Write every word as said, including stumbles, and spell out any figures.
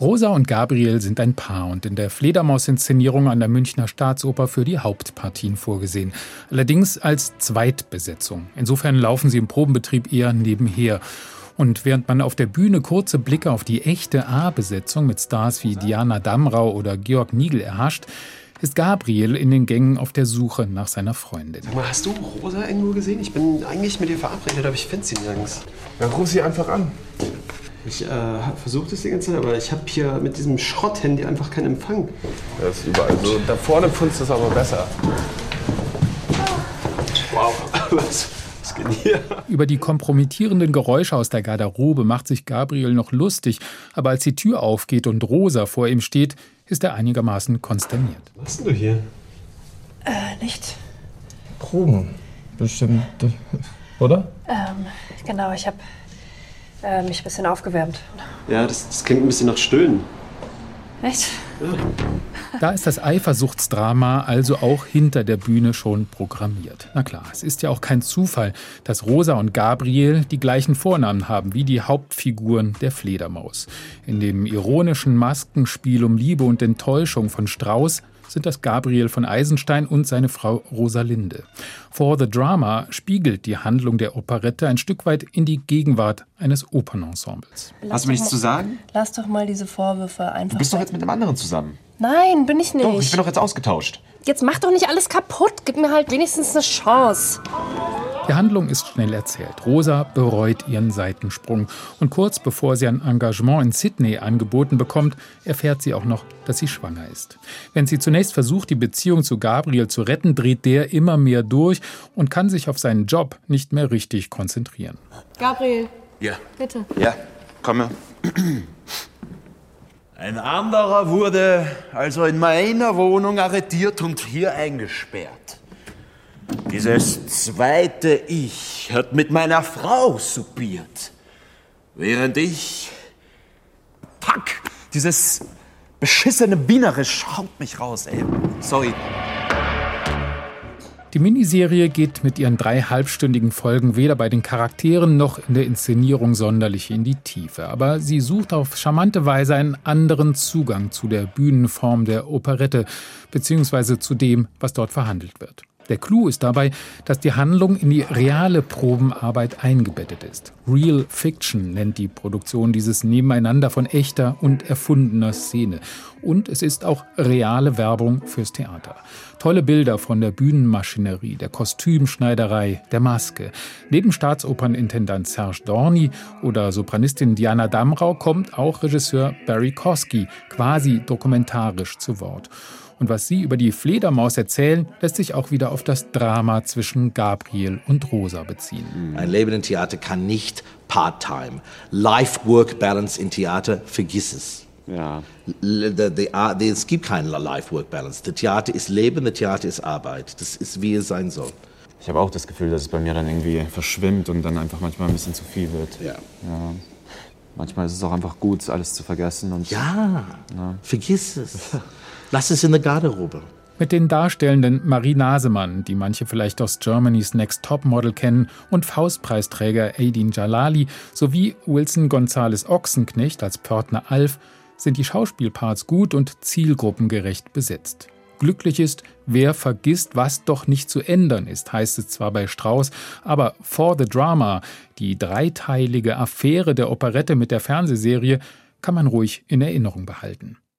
Rosa und Gabriel sind ein Paar und in der Fledermaus-Inszenierung an der Münchner Staatsoper für die Hauptpartien vorgesehen. Allerdings als Zweitbesetzung. Insofern laufen sie im Probenbetrieb eher nebenher. Und während man auf der Bühne kurze Blicke auf die echte A-Besetzung mit Stars wie Diana Damrau oder Georg Nigl erhascht, ist Gabriel in den Gängen auf der Suche nach seiner Freundin. Sag mal, hast du Rosa irgendwo gesehen? Ich bin eigentlich mit ihr verabredet, aber ich finde sie nirgends. Dann ruf sie einfach an. Ich äh, habe versucht das die ganze Zeit, aber ich habe hier mit diesem Schrotthandy einfach keinen Empfang. Das ist überall so. Da vorne funzt es aber besser. Wow, was, was geht hier? Über die kompromittierenden Geräusche aus der Garderobe macht sich Gabriel noch lustig. Aber als die Tür aufgeht und Rosa vor ihm steht, ist er einigermaßen konsterniert. Was machst denn du hier? Äh, nicht. Proben. Bestimmt, oder? Ähm, genau, ich habe äh, mich ein bisschen aufgewärmt. Ja, das, das klingt ein bisschen nach Stöhnen. Echt? Ja. Da ist das Eifersuchtsdrama also auch hinter der Bühne schon programmiert. Na klar, es ist ja auch kein Zufall, dass Rosa und Gabriel die gleichen Vornamen haben wie die Hauptfiguren der Fledermaus. In dem ironischen Maskenspiel um Liebe und Enttäuschung von Strauss sind das Gabriel von Eisenstein und seine Frau Rosalinde. For the Drama spiegelt die Handlung der Operette ein Stück weit in die Gegenwart eines Opernensembles. Hast du mir nichts zu sagen? Lass doch mal diese Vorwürfe einfach. Du bist doch jetzt mit einem anderen zusammen. Nein, bin ich nicht. Doch, ich bin doch jetzt ausgetauscht. Jetzt mach doch nicht alles kaputt. Gib mir halt wenigstens eine Chance. Die Handlung ist schnell erzählt. Rosa bereut ihren Seitensprung. Und kurz bevor sie ein Engagement in Sydney angeboten bekommt, erfährt sie auch noch, dass sie schwanger ist. Wenn sie zunächst versucht, die Beziehung zu Gabriel zu retten, dreht der immer mehr durch und kann sich auf seinen Job nicht mehr richtig konzentrieren. Gabriel. Ja. Bitte. Ja, komme. Ein anderer wurde also in meiner Wohnung arretiert und hier eingesperrt. Dieses zweite Ich hat mit meiner Frau soupiert. Während ich... Fuck! Dieses beschissene Wienerisch haut mich raus, ey. Sorry. Die Miniserie geht mit ihren drei halbstündigen Folgen weder bei den Charakteren noch in der Inszenierung sonderlich in die Tiefe. Aber sie sucht auf charmante Weise einen anderen Zugang zu der Bühnenform der Operette, beziehungsweise zu dem, was dort verhandelt wird. Der Clou ist dabei, dass die Handlung in die reale Probenarbeit eingebettet ist. Real Fiction nennt die Produktion dieses Nebeneinander von echter und erfundener Szene. Und es ist auch reale Werbung fürs Theater. Tolle Bilder von der Bühnenmaschinerie, der Kostümschneiderei, der Maske. Neben Staatsopernintendant Serge Dorny oder Sopranistin Diana Damrau kommt auch Regisseur Barry Kosky quasi dokumentarisch zu Wort. Und was sie über die Fledermaus erzählen, lässt sich auch wieder auf das Drama zwischen Gabriel und Rosa beziehen. Ein Leben im Theater kann nicht Part-Time. Life-Work-Balance im Theater, vergiss es. Ja. The, the, the, es gibt keinen Life-Work-Balance. Das Theater ist Leben, das Theater ist Arbeit. Das ist, wie es sein soll. Ich habe auch das Gefühl, dass es bei mir dann irgendwie verschwimmt und dann einfach manchmal ein bisschen zu viel wird. Ja. Ja. Manchmal ist es auch einfach gut, alles zu vergessen. Und ja, ja. Vergiss es. Lass es in der Garderobe. Mit den Darstellenden Marie Nasemann, die manche vielleicht aus Germany's Next Topmodel kennen, und Faustpreisträger Aidin Jalali sowie Wilson Gonzales Ochsenknecht als Pörtner Alf sind die Schauspielparts gut und zielgruppengerecht besetzt. Glücklich ist, wer vergisst, was doch nicht zu ändern ist, heißt es zwar bei Strauss, aber For the Drama, die dreiteilige Affäre der Operette mit der Fernsehserie, kann man ruhig in Erinnerung behalten.